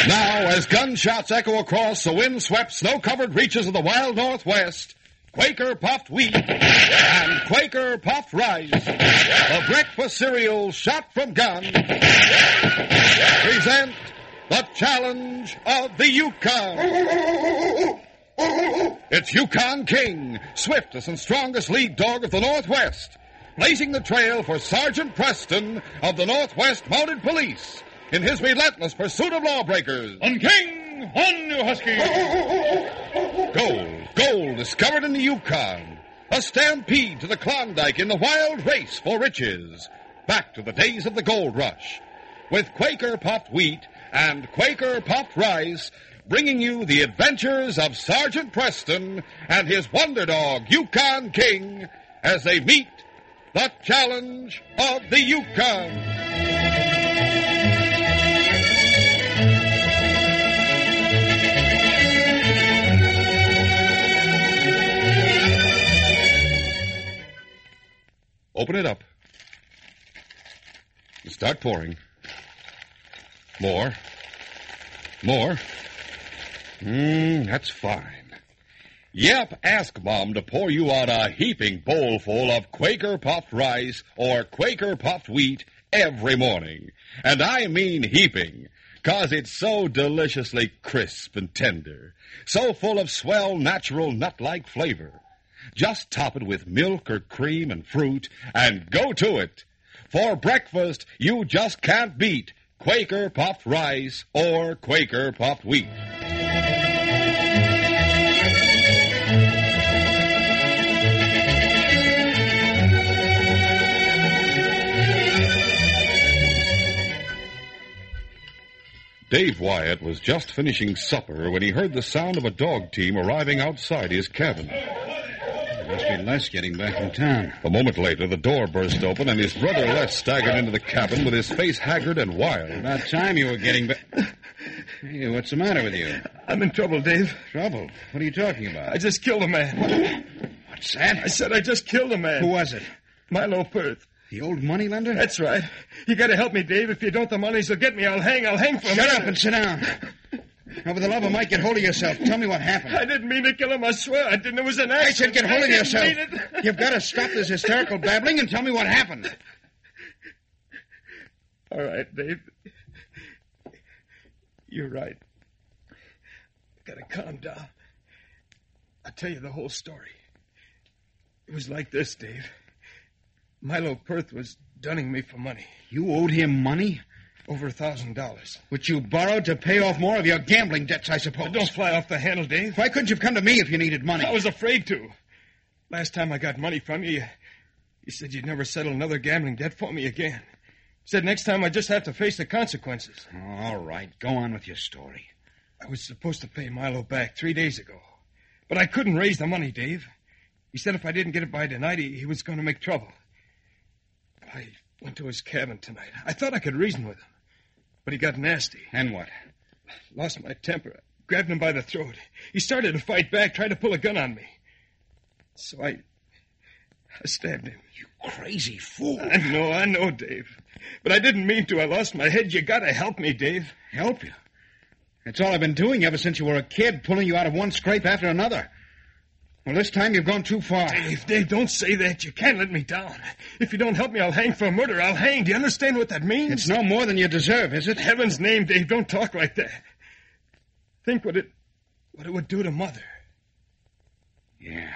Now, as gunshots echo across the wind-swept, snow-covered reaches of the wild Northwest, Quaker Puffed Wheat and Quaker Puffed Rice, the breakfast cereal shot from gun, present the challenge of the Yukon. It's Yukon King, swiftest and strongest lead dog of the Northwest, blazing the trail for Sergeant Preston of the Northwest Mounted Police in his relentless pursuit of lawbreakers. On King, on you husky! Gold discovered in the Yukon. A stampede to the Klondike in the wild race for riches. Back to the days of the gold rush. With Quaker Puffed Wheat and Quaker Puffed Rice, bringing you the adventures of Sergeant Preston and his wonder dog, Yukon King, as they meet the challenge of the Yukon. Open it up. And start pouring. More. That's fine. Yep, ask Mom to pour you out a heaping bowl full of Quaker Puffed Rice or Quaker Puffed Wheat every morning. And I mean heaping, 'cause it's so deliciously crisp and tender, so full of swell natural nut-like flavor. Just top it with milk or cream and fruit and go to it. For breakfast, you just can't beat Quaker Puffed Rice or Quaker Puffed Wheat. Dave Wyatt was just finishing supper when he heard the sound of a dog team arriving outside his cabin. Must be Les getting back from town. A moment later, the door burst open, and his brother Les staggered into the cabin with his face haggard and wild. About time you were getting back. Hey, what's the matter with you? I'm in trouble, Dave. Trouble? What are you talking about? I just killed a man. What's that? I said I just killed a man. Who was it? Milo Perth. The old moneylender? That's right. You gotta help me, Dave. If you don't, the Moneys will get me. I'll hang for him. Shut up and sit down. Now, for the love of Mike, get hold of yourself. Tell me what happened. I didn't mean to kill him. I swear I didn't. It was an accident. I said get hold of yourself. Mean it. You've got to stop this hysterical babbling and tell me what happened. All right, Dave. You're right. Gotta calm down. I'll tell you the whole story. It was like this, Dave. Milo Perth was dunning me for money. You owed him money? Over $1,000. Which you borrowed to pay off more of your gambling debts, I suppose. But don't fly off the handle, Dave. Why couldn't you have come to me if you needed money? I was afraid to. Last time I got money from you, you said you'd never settle another gambling debt for me again. You said next time I just have to face the consequences. All right, go on with your story. I was supposed to pay Milo back 3 days ago. But I couldn't raise the money, Dave. He said if I didn't get it by tonight, he was going to make trouble. I went to his cabin tonight. I thought I could reason with him. But he got nasty. And what? Lost my temper. Grabbed him by the throat. He started to fight back, tried to pull a gun on me. So I stabbed him. You crazy fool. I know, Dave. But I didn't mean to. I lost my head. You gotta help me, Dave. Help you? That's all I've been doing ever since you were a kid, pulling you out of one scrape after another. Well, this time you've gone too far. Dave, don't say that. You can't let me down. If you don't help me, I'll hang for murder. I'll hang. Do you understand what that means? It's no more than you deserve, is it? In heaven's name, Dave, don't talk like that. Think what it would do to Mother. Yeah.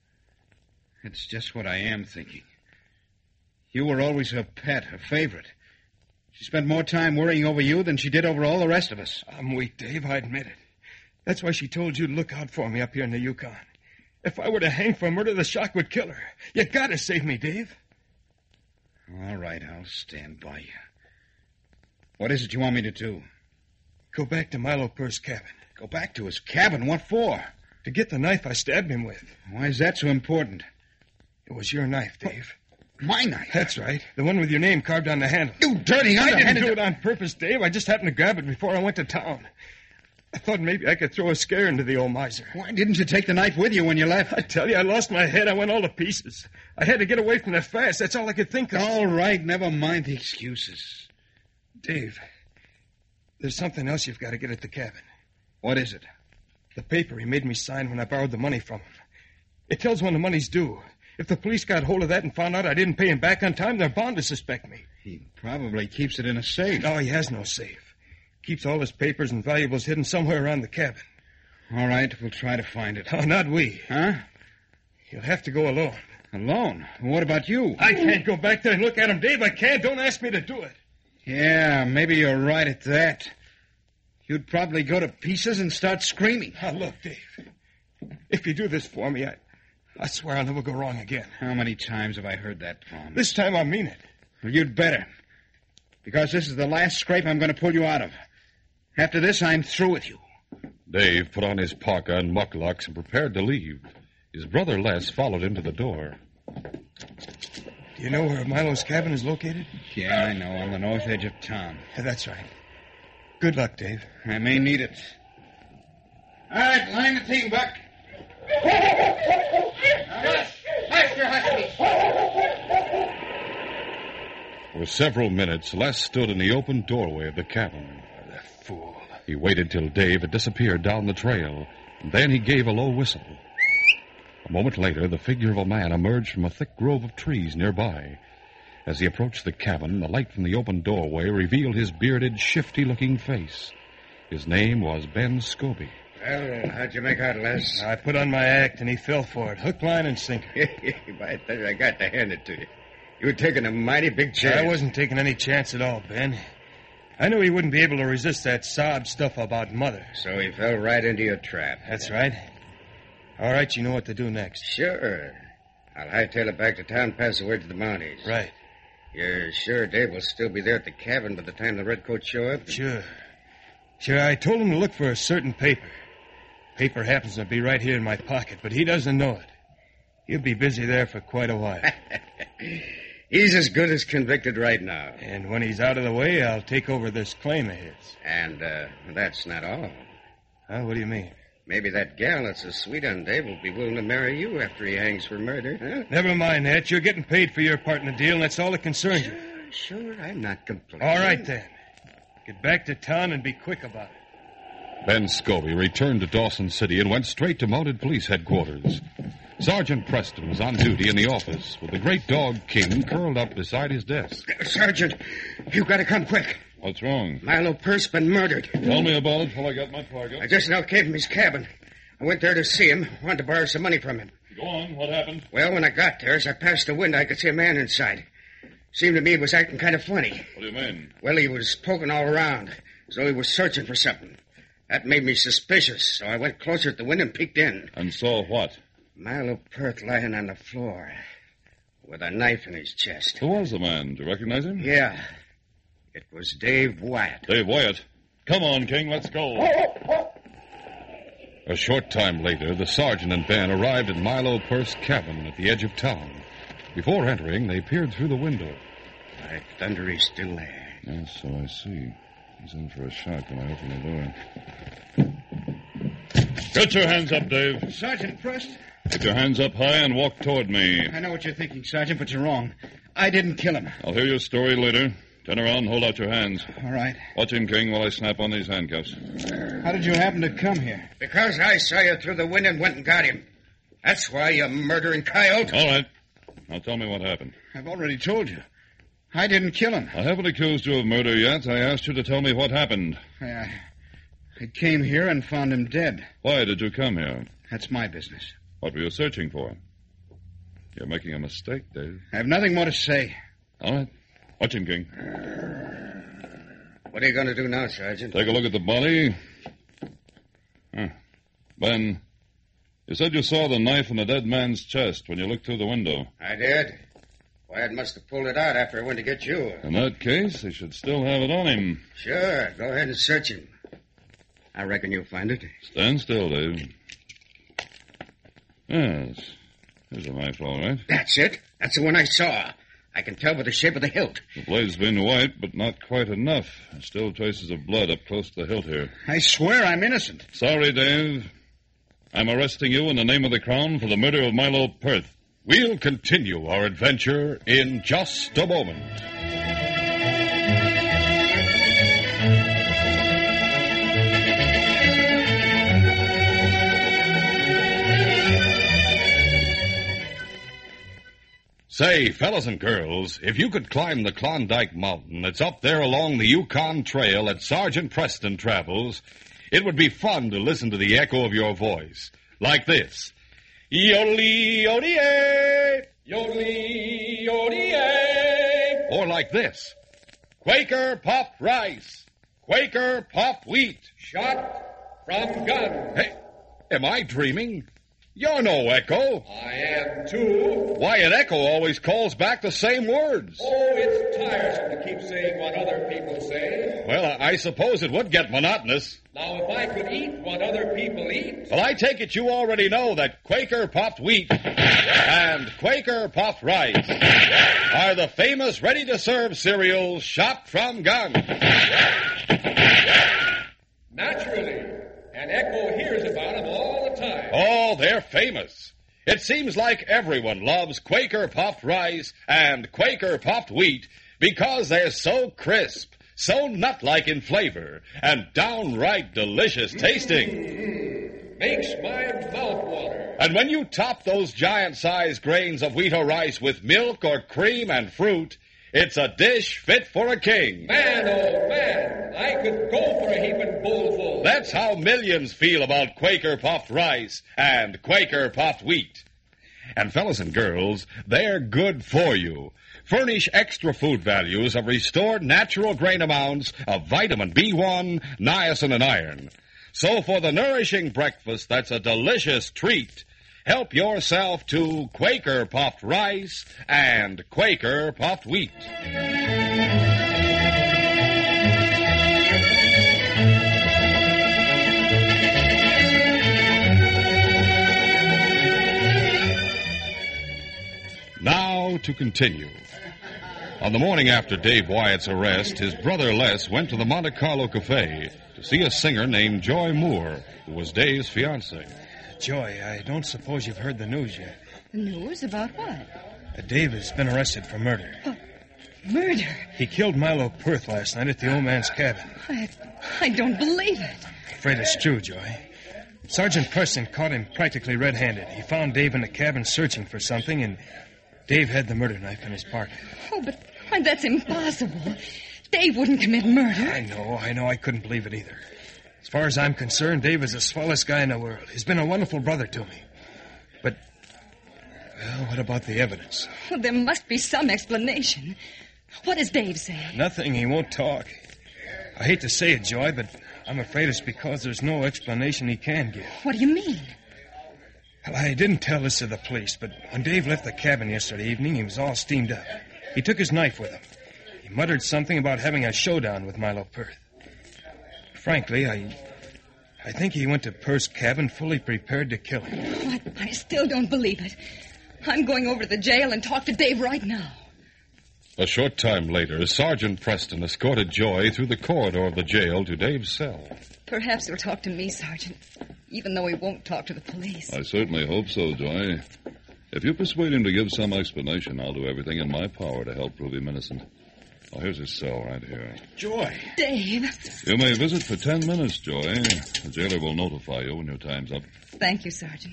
It's just what I am thinking. You were always her pet, her favorite. She spent more time worrying over you than she did over all the rest of us. I'm weak, Dave. I admit it. That's why she told you to look out for me up here in the Yukon. If I were to hang for murder, the shock would kill her. You gotta save me, Dave. All right, I'll stand by you. What is it you want me to do? Go back to Milo Perth's cabin. Go back to his cabin? What for? To get the knife I stabbed him with. Why is that so important? It was your knife, Dave. My knife? That's right. The one with your name carved on the handle. You dirty underhanded... I didn't do it on purpose, Dave. I just happened to grab it before I went to town. I thought maybe I could throw a scare into the old miser. Why didn't you take the knife with you when you left? I tell you, I lost my head. I went all to pieces. I had to get away from there fast. That's all I could think of. All right, never mind the excuses. Dave, there's something else you've got to get at the cabin. What is it? The paper he made me sign when I borrowed the money from him. It tells when the money's due. If the police got hold of that and found out I didn't pay him back on time, they're bound to suspect me. He probably keeps it in a safe. No, he has no safe. Keeps all his papers and valuables hidden somewhere around the cabin. All right, we'll try to find it. Oh, not we. Huh? You'll have to go alone. Alone? What about you? I can't go back there and look at him, Dave. I can't. Don't ask me to do it. Yeah, maybe you're right at that. You'd probably go to pieces and start screaming. Now, look, Dave. If you do this for me, I swear I'll never go wrong again. How many times have I heard that promise? This time I mean it. Well, you'd better. Because this is the last scrape I'm going to pull you out of. After this, I'm through with you. Dave put on his parka and mucklocks and prepared to leave. His brother Les followed him to the door. Do you know where Milo's cabin is located? Yeah, I know. On the north edge of town. Yeah, that's right. Good luck, Dave. I may need it. All right, line the team, Buck. For several minutes, Les stood in the open doorway of the cabin. The fool. He waited till Dave had disappeared down the trail, and then he gave a low whistle. A moment later, the figure of a man emerged from a thick grove of trees nearby. As he approached the cabin, the light from the open doorway revealed his bearded, shifty-looking face. His name was Ben Scobie. Well, how'd you make out, Les? I put on my act, and he fell for it. Hook, line, and sinker. By thunder, I got to hand it to you. You were taking a mighty big chance. I wasn't taking any chance at all, Ben. I knew he wouldn't be able to resist that sob stuff about Mother. So he fell right into your trap. That's right. All right, you know what to do next. Sure. I'll hightail it back to town, pass the word to the Mounties. Right. You're sure Dave will still be there at the cabin by the time the redcoats show up? Sure. I told him to look for a certain paper. Paper happens to be right here in my pocket, but he doesn't know it. He'll be busy there for quite a while. He's as good as convicted right now. And when he's out of the way, I'll take over this claim of his. And that's not all. Huh? What do you mean? Maybe that gal that's so sweet on Dave will be willing to marry you after he hangs for murder, huh? Never mind that. You're getting paid for your part in the deal, and that's all that concerns you. Sure, I'm not complaining. All right, then. Get back to town and be quick about it. Ben Scobie returned to Dawson City and went straight to Mounted Police Headquarters. Sergeant Preston was on duty in the office with the great dog King curled up beside his desk. Sergeant, you gotta come quick. What's wrong? Milo Pearce been murdered. Tell me about it till I got my parka. I just now came from his cabin. I went there to see him. Wanted to borrow some money from him. Go on. What happened? Well, when I got there, as I passed the window, I could see a man inside. Seemed to me he was acting kind of funny. What do you mean? Well, he was poking all around, as though he was searching for something. That made me suspicious, so I went closer at the window and peeked in. And saw what? Milo Pearce lying on the floor with a knife in his chest. Who was the man? Do you recognize him? Yeah. It was Dave Wyatt. Dave Wyatt. Come on, King, let's go. A short time later, the sergeant and Ben arrived at Milo Pearce's cabin at the edge of town. Before entering, they peered through the window. By thunder, he's still there. Yes, so I see. He's in for a shock when I open the door. Get your hands up, Dave. Sergeant Prest? Get your hands up high and walk toward me. I know what you're thinking, Sergeant, but you're wrong. I didn't kill him. I'll hear your story later. Turn around and hold out your hands. All right. Watch him, King, while I snap on these handcuffs. How did you happen to come here? Because I saw you through the window and went and got him. That's why, you murdering coyote. All right. Now tell me what happened. I've already told you. I didn't kill him. I haven't accused you of murder yet. I asked you to tell me what happened. I came here and found him dead. Why did you come here? That's my business. What were you searching for? You're making a mistake, Dave. I have nothing more to say. All right. Watch him, King. What are you going to do now, Sergeant? Take a look at the body. Ben, you said you saw the knife in the dead man's chest when you looked through the window. I did. Wyatt must have pulled it out after I went to get you. In that case, they should still have it on him. Sure. Go ahead and search him. I reckon you'll find it. Stand still, Dave. Yes. There's a knife, all right. That's it. That's the one I saw. I can tell by the shape of the hilt. The blade's been white, but not quite enough. There's still traces of blood up close to the hilt here. I swear I'm innocent. Sorry, Dave. I'm arresting you in the name of the Crown for the murder of Milo Pearce. We'll continue our adventure in just a moment. Say, fellas and girls, if you could climb the Klondike Mountain that's up there along the Yukon Trail that Sergeant Preston travels, it would be fun to listen to the echo of your voice. Like this. Yodelee, yodee, yodelee, yodee. Or like this. Quaker puffed rice, Quaker puffed wheat. Shot from gun. Hey, am I dreaming? You're no echo. I am too. Why, an echo always calls back the same words. Oh, it's tiresome to keep saying what other people say. Well, I suppose it would get monotonous. Now, if I could eat what other people eat... Well, I take it you already know that Quaker puffed wheat and Quaker puffed rice are the famous ready-to-serve cereals shot from guns. Naturally. And Echo hears about them all the time. Oh, they're famous. It seems like everyone loves Quaker puffed rice and Quaker puffed wheat because they're so crisp, so nut-like in flavor, and downright delicious tasting. Makes my mouth water. And when you top those giant-sized grains of wheat or rice with milk or cream and fruit, it's a dish fit for a king. Man, oh man, I could go for a heaping bowlful. That's how millions feel about Quaker puffed rice and Quaker puffed wheat. And fellas and girls, they're good for you. Furnish extra food values of restored natural grain amounts of vitamin B1, niacin, and iron. So for the nourishing breakfast that's a delicious treat, help yourself to Quaker puffed rice and Quaker puffed wheat. Now to continue. On the morning after Dave Wyatt's arrest, his brother Les went to the Monte Carlo Cafe to see a singer named Joy Moore, who was Dave's fiancée. Joy, I don't suppose you've heard the news yet. The news about what? Dave has been arrested for murder. What? Murder? He killed Milo Perth last night at the old man's cabin. I don't believe it. Afraid it's true, Joy. Sergeant Preston caught him practically red-handed. He found Dave in the cabin searching for something, and Dave had the murder knife in his pocket. Oh, but why, that's impossible. Dave wouldn't commit murder. I know. I couldn't believe it either. As far as I'm concerned, Dave is the swellest guy in the world. He's been a wonderful brother to me. But, well, what about the evidence? Well, there must be some explanation. What does Dave say? Nothing. He won't talk. I hate to say it, Joy, but I'm afraid it's because there's no explanation he can give. What do you mean? Well, I didn't tell this to the police, but when Dave left the cabin yesterday evening, he was all steamed up. He took his knife with him. He muttered something about having a showdown with Milo Perth. Frankly, I think he went to Perth's cabin fully prepared to kill him. I still don't believe it. I'm going over to the jail and talk to Dave right now. A short time later, Sergeant Preston escorted Joy through the corridor of the jail to Dave's cell. Perhaps he'll talk to me, Sergeant, even though he won't talk to the police. I certainly hope so, Joy. If you persuade him to give some explanation, I'll do everything in my power to help prove him innocent. Oh, here's his cell right here. Joy. Dave. You may visit for 10 minutes, Joy. The jailer will notify you when your time's up. Thank you, Sergeant.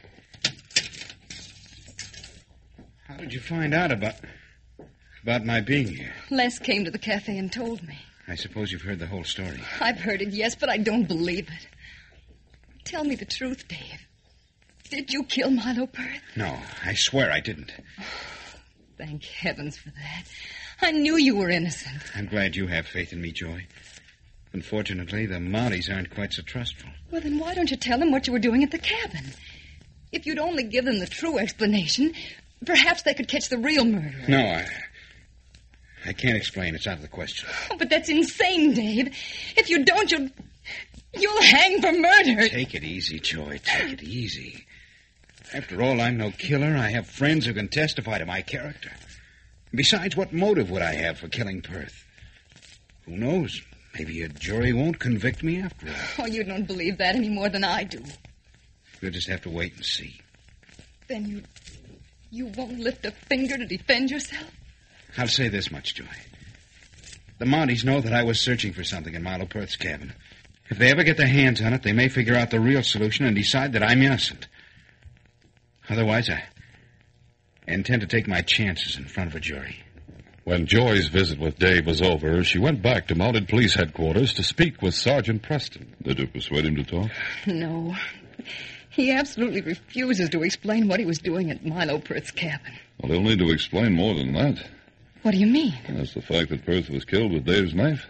How did you find out about my being here? Les came to the cafe and told me. I suppose you've heard the whole story. I've heard it, yes, but I don't believe it. Tell me the truth, Dave. Did you kill Milo Perth? No, I swear I didn't. Thank heavens for that. I knew you were innocent. I'm glad you have faith in me, Joy. Unfortunately, the Mounties aren't quite so trustful. Well, then why don't you tell them what you were doing at the cabin? If you'd only give them the true explanation, perhaps they could catch the real murderer. No, I can't explain. It's out of the question. Oh, but that's insane, Dave. If you don't, you'll hang for murder. Take it easy, Joy. Take it easy. After all, I'm no killer. I have friends who can testify to my character. Besides, what motive would I have for killing Perth? Who knows? Maybe a jury won't convict me after all. Oh, you don't believe that any more than I do. We'll just have to wait and see. Then you won't lift a finger to defend yourself? I'll say this much, Joy. The Mounties know that I was searching for something in Milo Perth's cabin. If they ever get their hands on it, they may figure out the real solution and decide that I'm innocent. Otherwise, I intend to take my chances in front of a jury. When Joy's visit with Dave was over, she went back to Mounted Police Headquarters to speak with Sergeant Preston. Did you persuade him to talk? No. He absolutely refuses to explain what he was doing at Milo Perth's cabin. Well, he'll need to explain more than that. What do you mean? That's the fact that Perth was killed with Dave's knife.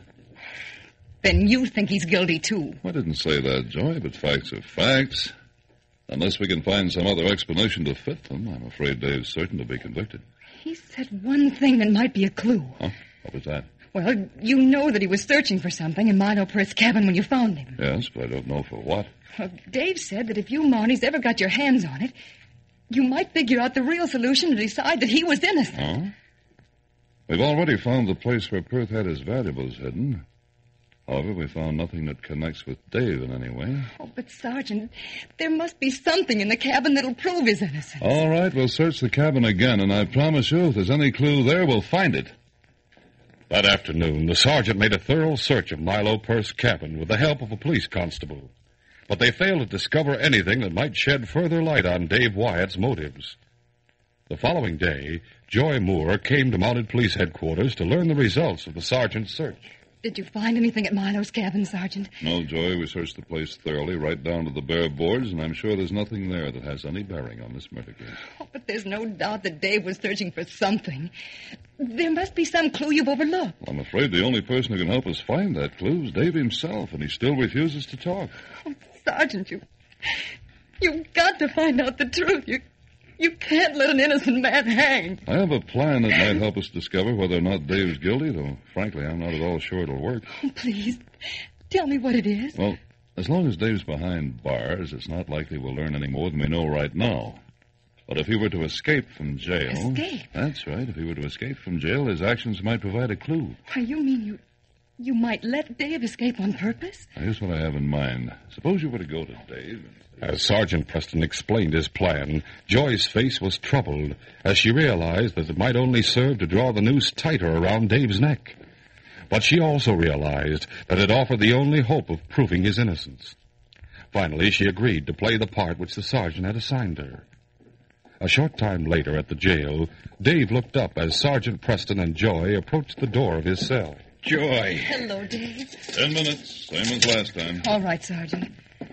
Then you think he's guilty, too. I didn't say that, Joy, but facts are facts. Unless we can find some other explanation to fit them, I'm afraid Dave's certain to be convicted. He said one thing that might be a clue. Huh? What was that? Well, you know that he was searching for something in Milo Perth's cabin when you found him. Yes, but I don't know for what. Well, Dave said that if you Mounties ever got your hands on it, you might figure out the real solution to decide that he was innocent. Huh? We've already found the place where Perth had his valuables hidden. However, we found nothing that connects with Dave in any way. Oh, but, Sergeant, there must be something in the cabin that'll prove his innocence. All right, we'll search the cabin again, and I promise you, if there's any clue there, we'll find it. That afternoon, the sergeant made a thorough search of Milo Perth's cabin with the help of a police constable. But they failed to discover anything that might shed further light on Dave Wyatt's motives. The following day, Joy Moore came to Mounted Police Headquarters to learn the results of the sergeant's search. Did you find anything at Milo's cabin, Sergeant? No, Joy, we searched the place thoroughly, right down to the bare boards, and I'm sure there's nothing there that has any bearing on this murder case. Oh, but there's no doubt that Dave was searching for something. There must be some clue you've overlooked. Well, I'm afraid the only person who can help us find that clue is Dave himself, and he still refuses to talk. Oh, Sergeant, you've got to find out the truth. You can't let an innocent man hang. I have a plan that might help us discover whether or not Dave's guilty, though, frankly, I'm not at all sure it'll work. Oh, please, tell me what it is. Well, as long as Dave's behind bars, it's not likely we'll learn any more than we know right now. But if he were to escape from jail... Escape? That's right. If he were to escape from jail, his actions might provide a clue. Why, you mean you might let Dave escape on purpose? Now, here's what I have in mind. Suppose you were to go to Dave... As Sergeant Preston explained his plan, Joy's face was troubled as she realized that it might only serve to draw the noose tighter around Dave's neck. But she also realized that it offered the only hope of proving his innocence. Finally, she agreed to play the part which the sergeant had assigned her. A short time later at the jail, Dave looked up as Sergeant Preston and Joy approached the door of his cell. Joy. Hello, Dave. 10 minutes, same as last time. All right, Sergeant.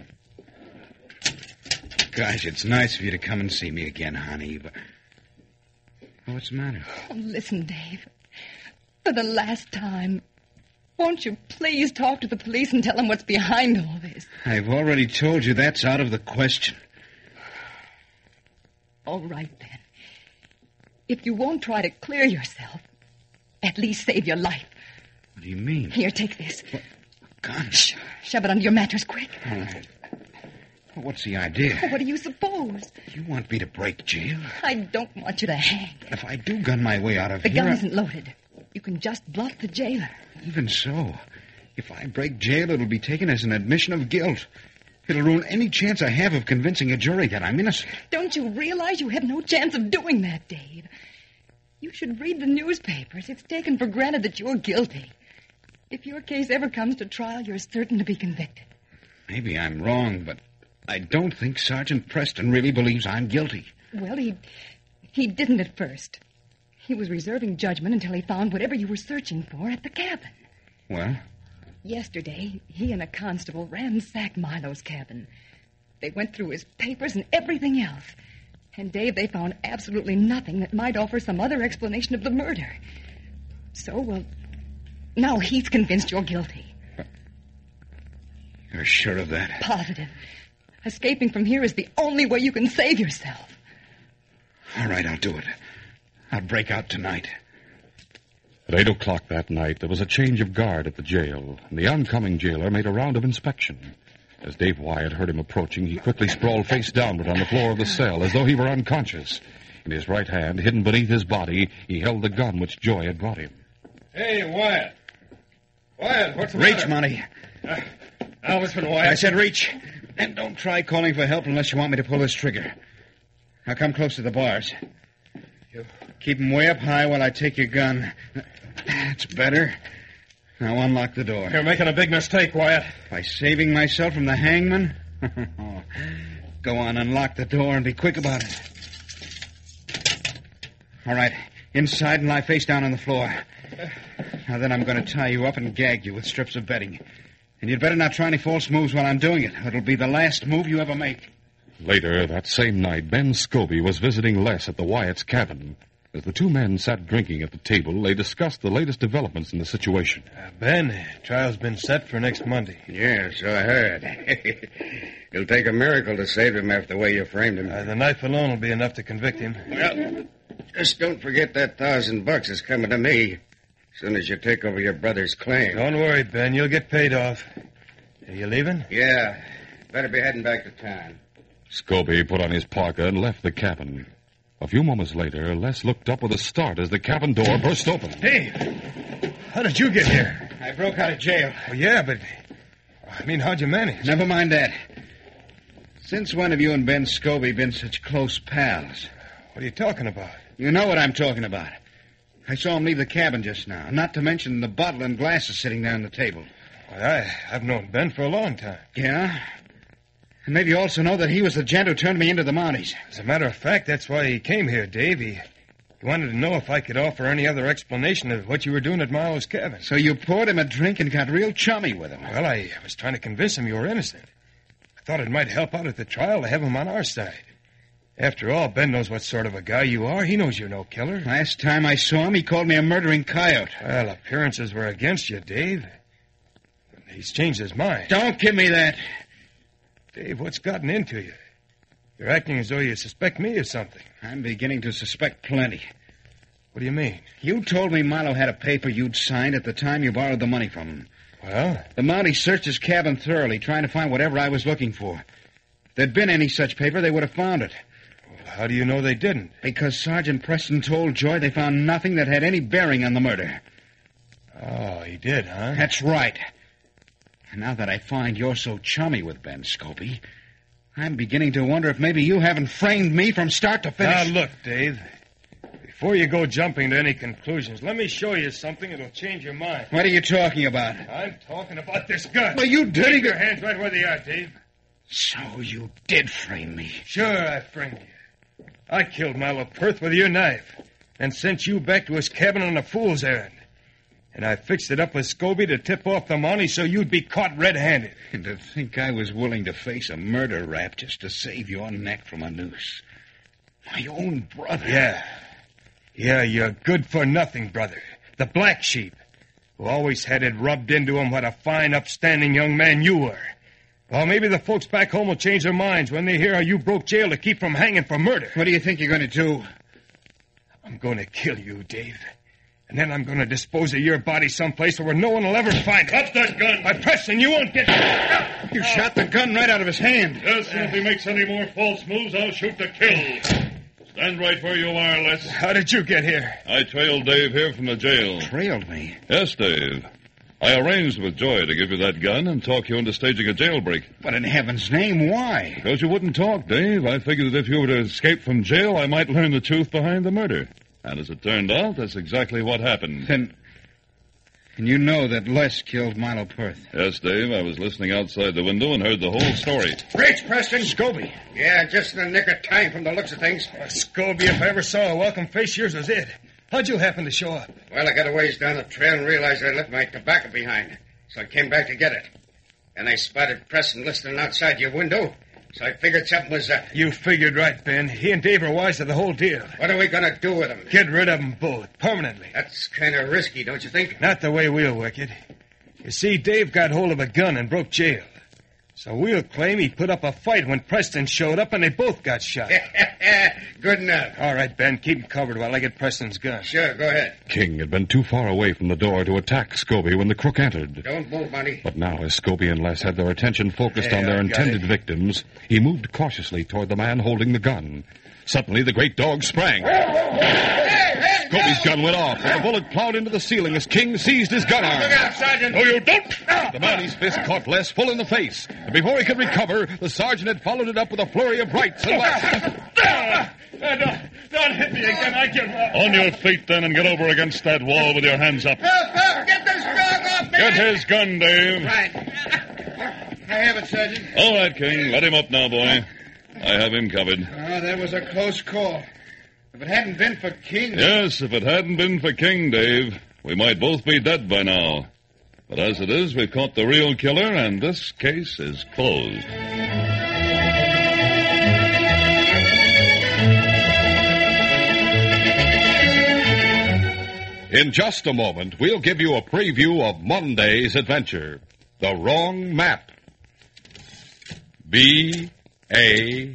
Gosh, it's nice of you to come and see me again, honey, but... Oh, what's the matter? Oh, listen, Dave. For the last time, won't you please talk to the police and tell them what's behind all this? I've already told you that's out of the question. All right, then. If you won't try to clear yourself, at least save your life. What do you mean? Here, take this. What? A gun? Shove it under your mattress, quick. All right. Well, what's the idea? What do you suppose? You want me to break jail? I don't want you to hang. If I do gun my way out of The here... gun isn't loaded. You can just bluff the jailer. Even so, if I break jail, it'll be taken as an admission of guilt. It'll ruin any chance I have of convincing a jury that I'm innocent. Don't you realize you have no chance of doing that, Dave? You should read the newspapers. It's taken for granted that you're guilty. If your case ever comes to trial, you're certain to be convicted. Maybe I'm wrong, but I don't think Sergeant Preston really believes I'm guilty. Well, he didn't at first. He was reserving judgment until he found whatever you were searching for at the cabin. Well? Yesterday, he and a constable ransacked Milo's cabin. They went through his papers and everything else. And, Dave, they found absolutely nothing that might offer some other explanation of the murder. So, well, now he's convinced you're guilty. You're sure of that? Positive. Escaping from here is the only way you can save yourself. All right, I'll do it. I'll break out tonight. At 8 o'clock that night, there was a change of guard at the jail, and the oncoming jailer made a round of inspection. As Dave Wyatt heard him approaching, he quickly sprawled face downward on the floor of the cell, as though he were unconscious. In his right hand, hidden beneath his body, he held the gun which Joy had brought him. Hey, Wyatt. Wyatt, what's the Reach, matter? Monty. Alvisman Wyatt. I said reach. And don't try calling for help unless you want me to pull this trigger. Now come close to the bars. Keep them way up high while I take your gun. That's better. Now unlock the door. You're making a big mistake, Wyatt. By saving myself from the hangman? Go on, unlock the door and be quick about it. All right. Inside and lie face down on the floor. Now then I'm going to tie you up and gag you with strips of bedding. And you'd better not try any false moves while I'm doing it. It'll be the last move you ever make. Later that same night, Ben Scobie was visiting Les at the Wyatt's cabin. As the two men sat drinking at the table, they discussed the latest developments in the situation. Ben, trial's been set for next Monday. Yeah, so I heard. It'll take a miracle to save him after the way you framed him. The knife alone will be enough to convict him. Well, just don't forget that $1,000 is coming to me as soon as you take over your brother's claim. Don't worry, Ben. You'll get paid off. Are you leaving? Yeah. Better be heading back to town. Scobie put on his parka and left the cabin. A few moments later, Les looked up with a start as the cabin door burst open. Dave, how did you get here? I broke out of jail. Oh, yeah, but... how'd you manage? Never mind that. Since when have you and Ben Scobie been such close pals? What are you talking about? You know what I'm talking about. I saw him leave the cabin just now, not to mention the bottle and glasses sitting there on the table. Well, I've known Ben for a long time. Yeah? And maybe you also know that he was the gent who turned me into the Mounties. As a matter of fact, that's why he came here, Dave. He wanted to know if I could offer any other explanation of what you were doing at Milo's cabin. So you poured him a drink and got real chummy with him. Well, I was trying to convince him you were innocent. I thought it might help out at the trial to have him on our side. After all, Ben knows what sort of a guy you are. He knows you're no killer. Last time I saw him, he called me a murdering coyote. Well, appearances were against you, Dave. He's changed his mind. Don't give me that. Dave, what's gotten into you? You're acting as though you suspect me of something. I'm beginning to suspect plenty. What do you mean? You told me Milo had a paper you'd signed at the time you borrowed the money from him. Well? The Mounties searched his cabin thoroughly, trying to find whatever I was looking for. If there'd been any such paper, they would have found it. Well, how do you know they didn't? Because Sergeant Preston told Joy they found nothing that had any bearing on the murder. Oh, he did, huh? That's right. And now that I find you're so chummy with Ben Scobie, I'm beginning to wonder if maybe you haven't framed me from start to finish. Now, look, Dave. Before you go jumping to any conclusions, let me show you something that'll change your mind. What are you talking about? I'm talking about this gun. Well, you did. Keep your hands right where they are, Dave. So you did frame me. Sure, I framed you. I killed Milo Perth with your knife and sent you back to his cabin on a fool's errand. And I fixed it up with Scobie to tip off the Mounties so you'd be caught red-handed. And to think I was willing to face a murder rap just to save your neck from a noose. My own brother. Yeah, you're good-for-nothing brother. The black sheep, who always had it rubbed into him what a fine, upstanding young man you were. Well, maybe the folks back home will change their minds when they hear how you broke jail to keep from hanging for murder. What do you think you're going to do? I'm going to kill you, Dave. And then I'm going to dispose of your body someplace where no one will ever find it. Drop that gun. By Preston, you won't get... You shot the gun right out of his hand. Yes, and if he makes any more false moves, I'll shoot to kill. Stand right where you are, Les. How did you get here? I trailed Dave here from the jail. Trailed me? Yes, Dave. I arranged with Joy to give you that gun and talk you into staging a jailbreak. But in heaven's name, why? Because you wouldn't talk, Dave. I figured that if you were to escape from jail, I might learn the truth behind the murder. And as it turned out, that's exactly what happened. Then you know that Les killed Milo Perth? Yes, Dave. I was listening outside the window and heard the whole story. Reach, Preston. Scobie. Yeah, just in the nick of time from the looks of things. Scobie, if I ever saw a welcome face, yours was it. How'd you happen to show up? Well, I got a ways down the trail and realized I left my tobacco behind. So I came back to get it. And I spotted Preston listening outside your window. So I figured something was up. You figured right, Ben. He and Dave are wise to the whole deal. What are we going to do with him? Get rid of them both, permanently. That's kind of risky, don't you think? Not the way we'll work it. You see, Dave got hold of a gun and broke jail. So we'll claim he put up a fight when Preston showed up and they both got shot. Good enough. All right, Ben, keep him covered while I get Preston's gun. Sure, go ahead. King had been too far away from the door to attack Scobie when the crook entered. Don't move, Monty. But now, as Scobie and Les had their attention focused on Yeah, their I got intended it. victims, he moved cautiously toward the man holding the gun. Suddenly, the great dog sprang. Scobie's gun went off, and the bullet plowed into the ceiling as King seized his gun arm. Look out, Sergeant. No, you don't! The Mounties' fist caught Les full in the face. And before he could recover, the sergeant had followed it up with a flurry of rights and lefts. Don't hit me again. I give up. On your feet, then, and get over against that wall with your hands up. Get this dog off me. Get his gun, Dave. Right. I have it, Sergeant. All right, King. Let him up now, boy. I have him covered. Oh, that was a close call. If it hadn't been for King... Yes, if it hadn't been for King, Dave, we might both be dead by now. But as it is, we've caught the real killer, and this case is closed. In just a moment, we'll give you a preview of Monday's adventure, The Wrong Map. B-A-L-U-E.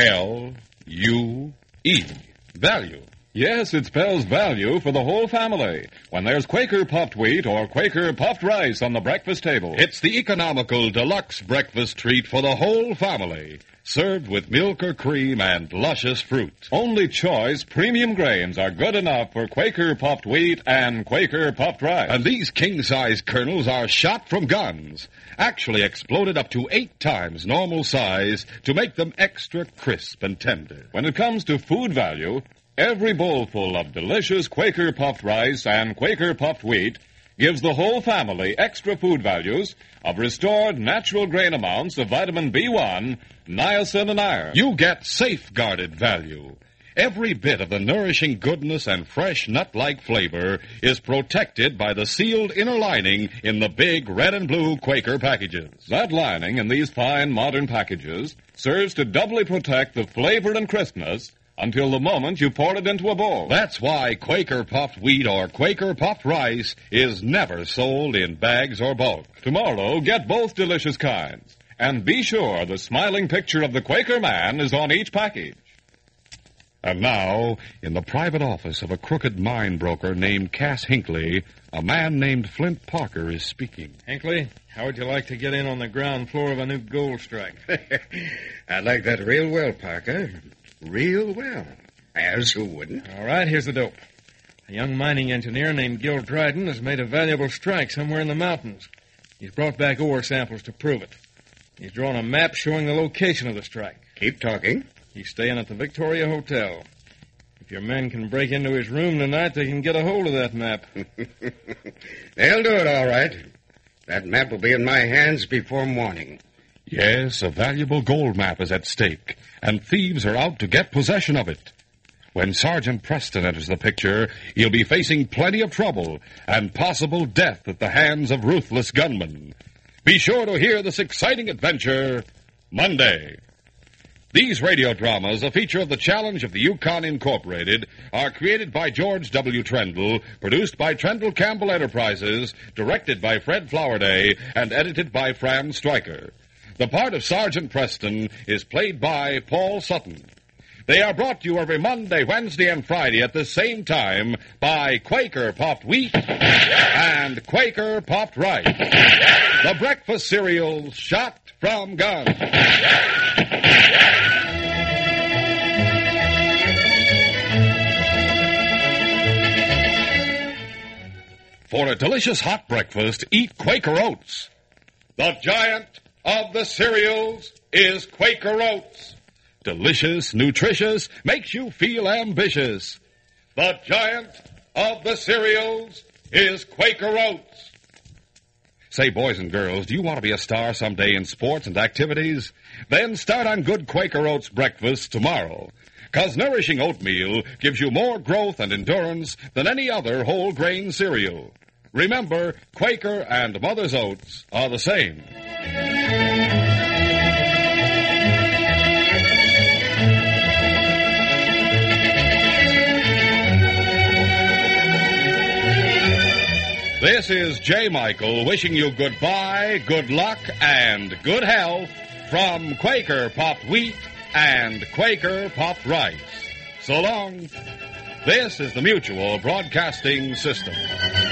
Value. Yes, it spells value for the whole family when there's Quaker puffed wheat or Quaker puffed rice on the breakfast table. It's the economical deluxe breakfast treat for the whole family, served with milk or cream and luscious fruit. Only choice premium grains are good enough for Quaker puffed wheat and Quaker puffed rice. And these king-size kernels are shot from guns, actually exploded up to 8 times normal size to make them extra crisp and tender. When it comes to food value, every bowlful of delicious Quaker puffed rice and Quaker puffed wheat gives the whole family extra food values of restored natural grain amounts of vitamin B1, niacin, and iron. You get safeguarded value. Every bit of the nourishing goodness and fresh nut-like flavor is protected by the sealed inner lining in the big red and blue Quaker packages. That lining in these fine modern packages serves to doubly protect the flavor and crispness until the moment you pour it into a bowl. That's why Quaker puffed wheat or Quaker puffed rice is never sold in bags or bulk. Tomorrow, get both delicious kinds. And be sure the smiling picture of the Quaker man is on each package. And now, in the private office of a crooked mine broker named Cass Hinckley, a man named Flint Parker is speaking. Hinckley, how would you like to get in on the ground floor of a new gold strike? I'd like that real well, Parker. Real well. As who wouldn't? All right, here's the dope. A young mining engineer named Gil Dryden has made a valuable strike somewhere in the mountains. He's brought back ore samples to prove it. He's drawn a map showing the location of the strike. Keep talking. He's staying at the Victoria Hotel. If your men can break into his room tonight, they can get a hold of that map. They'll do it all right. That map will be in my hands before morning. Yes, a valuable gold map is at stake, and thieves are out to get possession of it. When Sergeant Preston enters the picture, he'll be facing plenty of trouble and possible death at the hands of ruthless gunmen. Be sure to hear this exciting adventure Monday. These radio dramas, a feature of the Challenge of the Yukon Incorporated, are created by George W. Trendle, produced by Trendle Campbell Enterprises, directed by Fred Flowerday, and edited by Fran Stryker. The part of Sergeant Preston is played by Paul Sutton. They are brought to you every Monday, Wednesday, and Friday at the same time by Quaker Puffed Wheat and Quaker Puffed Rice. The breakfast cereals shot from guns. For a delicious hot breakfast, eat Quaker Oats. The giant of the cereals is Quaker Oats. Delicious, nutritious, makes you feel ambitious. The giant of the cereals is Quaker Oats. Say, boys and girls, do you want to be a star someday in sports and activities? Then start on good Quaker Oats breakfast tomorrow. 'Cause nourishing oatmeal gives you more growth and endurance than any other whole grain cereal. Remember, Quaker and Mother's Oats are the same. This is J. Michael wishing you goodbye, good luck, and good health from Quaker Puffed Wheat and Quaker Puffed Rice. So long. This is the Mutual Broadcasting System.